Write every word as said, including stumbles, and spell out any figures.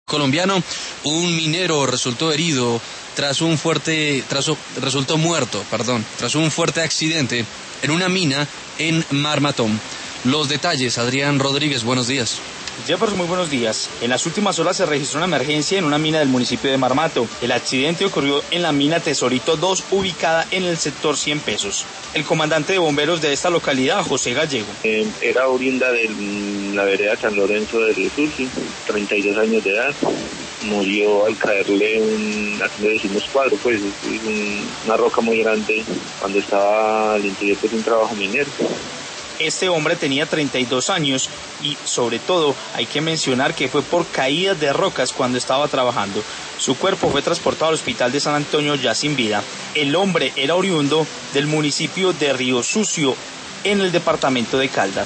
Colombiano, un minero resultó herido tras un fuerte, tras, resultó muerto, perdón, tras un fuerte accidente en una mina en Marmatom. Los detalles, Adrián Rodríguez, buenos días. Jefferson, muy buenos días. En las últimas horas se registró una emergencia en una mina del municipio de Marmato. El accidente ocurrió en la mina Tesorito dos, ubicada en el sector cien pesos. El comandante de bomberos de esta localidad, José Gallego. Eh, era oriunda de la vereda San Lorenzo de Resursi, treinta y dos años de edad. Murió al caerle un, aquí le decimos cuadro, pues un, una roca muy grande cuando estaba al interior de un trabajo minero. Este hombre tenía treinta y dos años y, sobre todo, hay que mencionar que fue por caídas de rocas cuando estaba trabajando. Su cuerpo fue transportado al hospital de San Antonio ya sin vida. El hombre era oriundo del municipio de Río Sucio, en el departamento de Caldas.